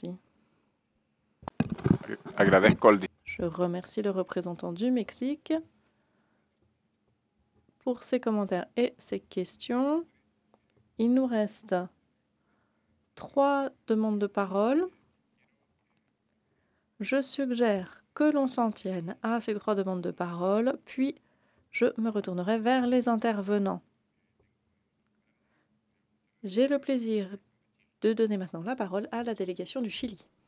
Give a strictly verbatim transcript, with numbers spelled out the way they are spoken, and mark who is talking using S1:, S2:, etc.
S1: remercie.
S2: Agradezco al
S1: Je remercie le représentant du Mexique pour ses commentaires et ses questions. Il nous reste trois demandes de parole. Je suggère que l'on s'en tienne à ces trois demandes de parole, puis je me retournerai vers les intervenants. J'ai le plaisir de donner maintenant la parole à la délégation du Chili.